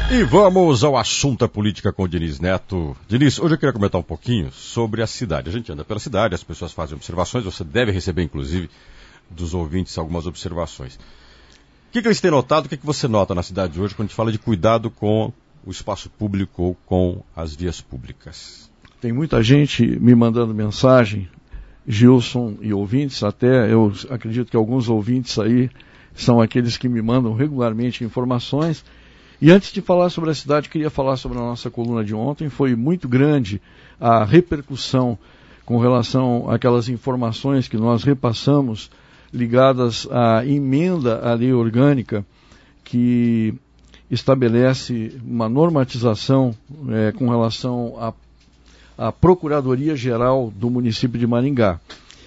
E vamos ao assunto da política com o Diniz Neto. Diniz, hoje eu queria comentar um pouquinho sobre a cidade. A gente anda pela cidade, as pessoas fazem observações, você deve receber, inclusive, dos ouvintes algumas observações. O que eles têm notado, o que você nota na cidade hoje quando a gente fala de cuidado com o espaço público ou com as vias públicas? Tem muita gente me mandando mensagem, Gilson e ouvintes, até eu acredito que alguns ouvintes aí são aqueles que me mandam regularmente informações. E antes de falar sobre a cidade, queria falar sobre a nossa coluna de ontem. Foi muito grande a repercussão com relação àquelas informações que nós repassamos ligadas à emenda à lei orgânica que estabelece uma normatização com relação à Procuradoria-Geral do município de Maringá.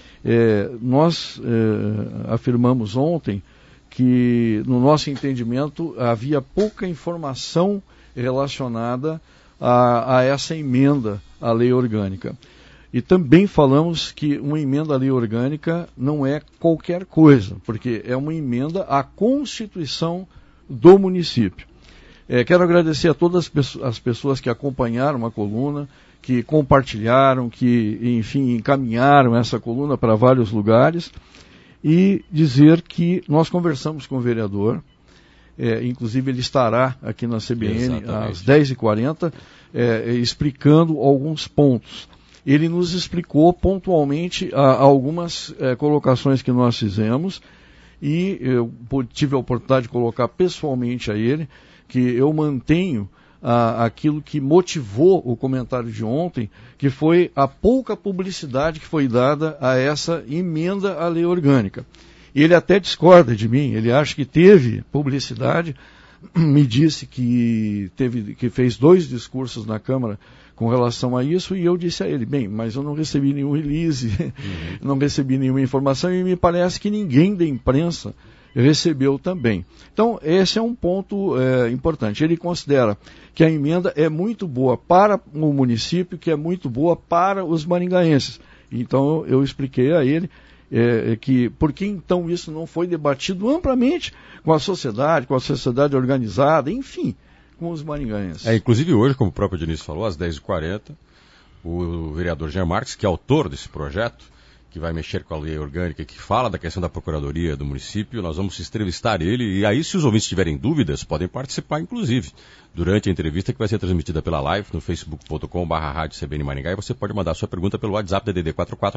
Nós afirmamos ontem que, no nosso entendimento, havia pouca informação relacionada a essa emenda à lei orgânica. E também falamos que uma emenda à lei orgânica não é qualquer coisa, porque é uma emenda à Constituição do município. Quero agradecer a todas as pessoas que acompanharam a coluna, que compartilharam, que, enfim, encaminharam essa coluna para vários lugares, e dizer que nós conversamos com o vereador, inclusive ele estará aqui na CBN às 10h40, explicando alguns pontos. Ele nos explicou pontualmente algumas colocações que nós fizemos, e eu tive a oportunidade de colocar pessoalmente a ele que eu mantenho aquilo que motivou o comentário de ontem, que foi a pouca publicidade que foi dada a essa emenda à lei orgânica. Ele até discorda de mim, ele acha que teve publicidade, me disse que fez 2 discursos na Câmara com relação a isso, e eu disse a ele, bem, mas eu não recebi nenhum release, não recebi nenhuma informação, e me parece que ninguém da imprensa recebeu também. Então, esse é um ponto importante. Ele considera que a emenda é muito boa para o município, que é muito boa para os maringaenses. Então, eu expliquei a ele que por que então isso não foi debatido amplamente com a sociedade organizada, enfim, com os maringaenses. Inclusive hoje, como o próprio Diniz falou, às 10h40, o vereador Jean Marques, que é autor desse projeto, que vai mexer com a lei orgânica, que fala da questão da Procuradoria do município, nós vamos entrevistar ele, e aí se os ouvintes tiverem dúvidas, podem participar, inclusive, durante a entrevista que vai ser transmitida pela live no facebook.com/rádio CBN Maringá, e você pode mandar sua pergunta pelo WhatsApp DDD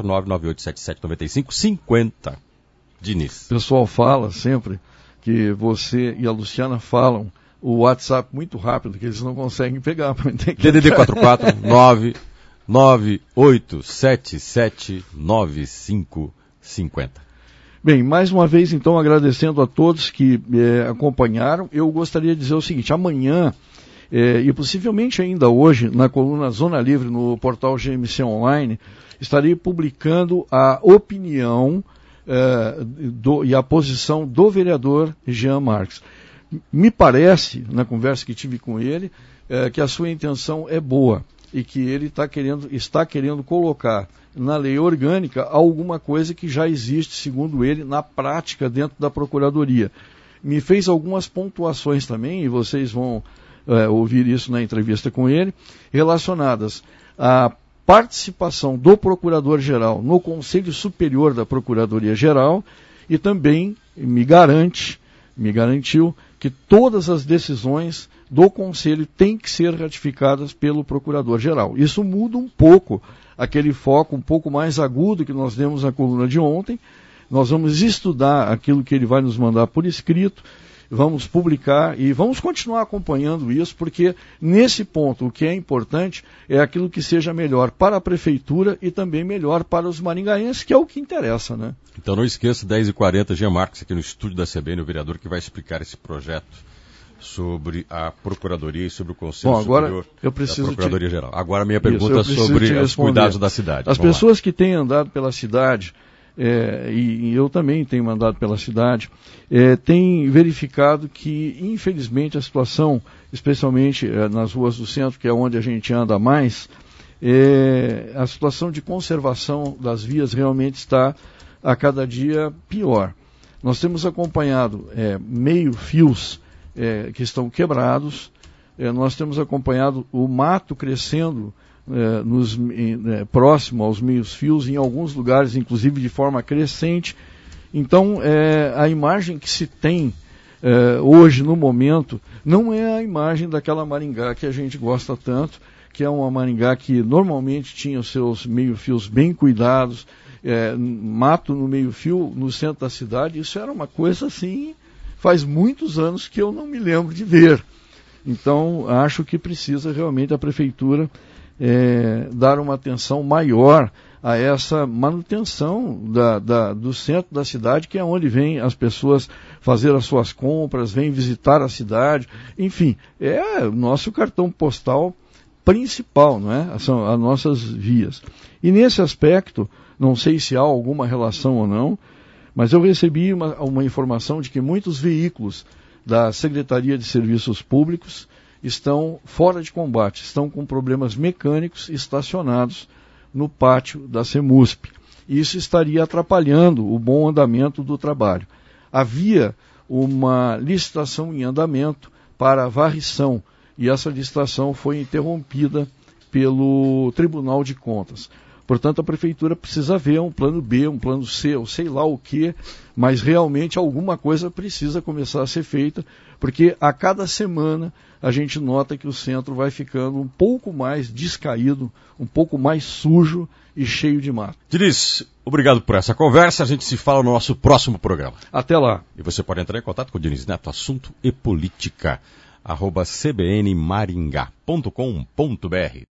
44998779550. Diniz. O pessoal fala sempre que você e a Luciana falam o WhatsApp muito rápido, que eles não conseguem pegar. DDD 44998779550. Bem, mais uma vez, então, agradecendo a todos que acompanharam, eu gostaria de dizer o seguinte, amanhã, e possivelmente ainda hoje, na coluna Zona Livre, no portal GMC Online, estarei publicando a opinião e a posição do vereador Jean Marques. Me parece, na conversa que tive com ele, que a sua intenção é boa e que ele está querendo colocar na lei orgânica alguma coisa que já existe, segundo ele, na prática dentro da Procuradoria. Me fez algumas pontuações também, e vocês vão ouvir isso na entrevista com ele, relacionadas à participação do Procurador-Geral no Conselho Superior da Procuradoria-Geral, e também me garantiu que todas as decisões do Conselho têm que ser ratificadas pelo Procurador-Geral. Isso muda um pouco aquele foco um pouco mais agudo que nós demos na coluna de ontem. Nós vamos estudar aquilo que ele vai nos mandar por escrito, vamos publicar e vamos continuar acompanhando isso, porque nesse ponto o que é importante é aquilo que seja melhor para a Prefeitura e também melhor para os maringaenses, que é o que interessa, né? Então não esqueça, 10h40, Jean Marques, aqui no estúdio da CBN, o vereador que vai explicar esse projeto sobre a Procuradoria e sobre o Conselho Superior da Procuradoria-Geral. Agora a minha pergunta é sobre os cuidados da cidade. As pessoas que têm andado pela cidade, e eu também tenho andado pela cidade, têm verificado que, infelizmente, a situação, especialmente nas ruas do centro, que é onde a gente anda mais, a situação de conservação das vias realmente está a cada dia pior. Nós temos acompanhado meio-fios que estão quebrados, nós temos acompanhado o mato crescendo próximo aos meios-fios, em alguns lugares, inclusive de forma crescente. Então, a imagem que se tem hoje, no momento, não é a imagem daquela Maringá que a gente gosta tanto, que é uma Maringá que normalmente tinha os seus meio-fios bem cuidados, mato no meio-fio, no centro da cidade. Isso era uma coisa assim, faz muitos anos que eu não me lembro de ver. Então, acho que precisa realmente a Prefeitura dar uma atenção maior a essa manutenção do centro da cidade, que é onde vêm as pessoas fazer as suas compras, vêm visitar a cidade. Enfim, é o nosso cartão postal principal, não é? São as nossas vias. E nesse aspecto, não sei se há alguma relação ou não, mas eu recebi uma informação de que muitos veículos da Secretaria de Serviços Públicos estão fora de combate, estão com problemas mecânicos estacionados no pátio da CEMUSP. Isso estaria atrapalhando o bom andamento do trabalho. Havia uma licitação em andamento para a varrição, e essa licitação foi interrompida pelo Tribunal de Contas. Portanto, a Prefeitura precisa ver um plano B, um plano C, ou sei lá o quê, mas realmente alguma coisa precisa começar a ser feita, porque a cada semana a gente nota que o centro vai ficando um pouco mais descaído, um pouco mais sujo e cheio de mato. Diniz, obrigado por essa conversa. A gente se fala no nosso próximo programa. Até lá. E você pode entrar em contato com o Diniz Neto, assunto e política, @cbnmaringá.com.br.